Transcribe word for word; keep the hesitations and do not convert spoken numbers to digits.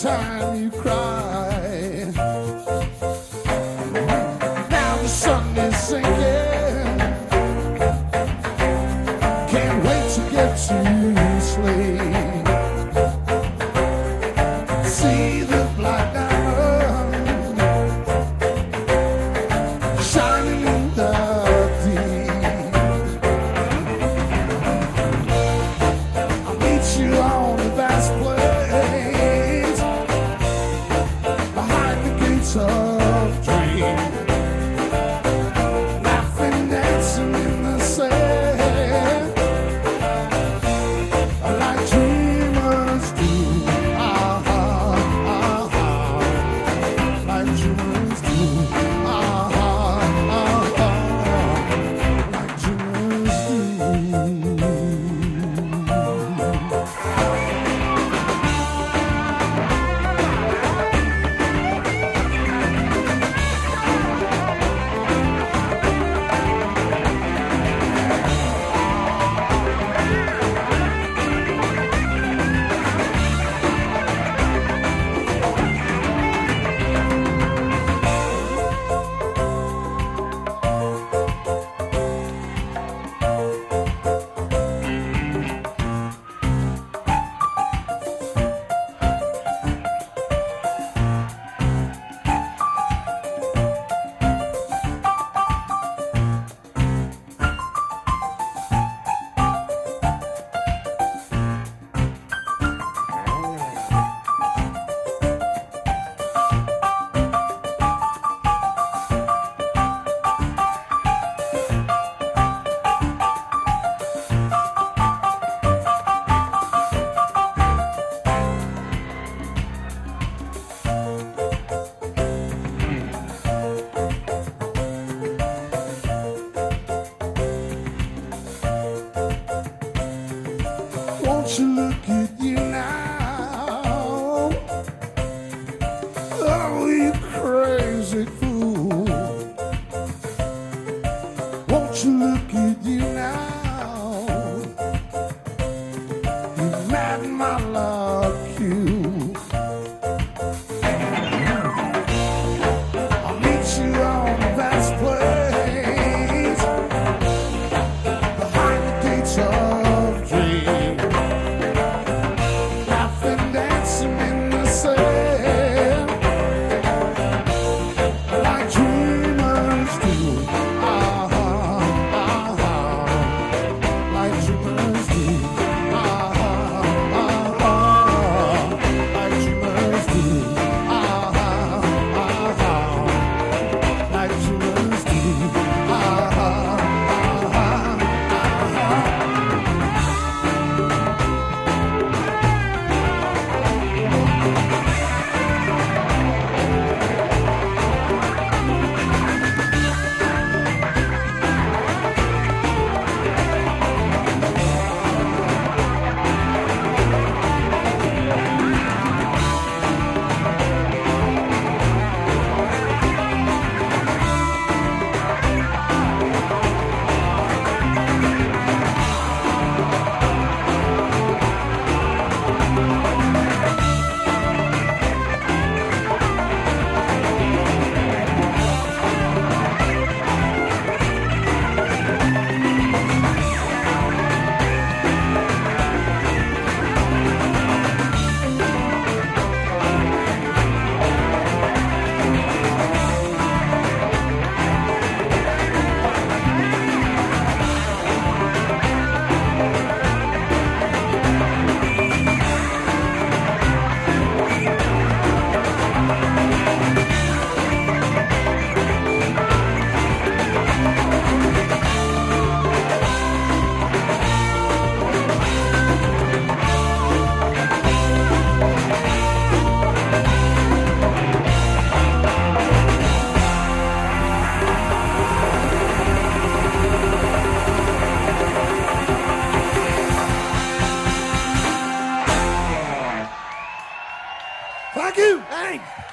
time you cry. Now the sun is sinking. Can't wait to get to sleep. See the black diamond shining in the deep. I'll meet you on the vast plains behind the gates of dream, laughing, dancing in the sand like dreamers do. Ah, ah, ah, like dreamers do. Ah, ah, ah, ah, like dreamers do. Won't you look at you now? Oh, you crazy fool. Won't you look at you now? You mad my love you. I'll meet you on the vast plains behind the gates of dream, laughing, dancing in the sand like dreamers do. Ah, ah, ah, like dreamers do. Ah, ah, ah, like dreamers do. Ah, ah, ah, like dreamers do. Ah, ah, ah. Thank you. Thanks.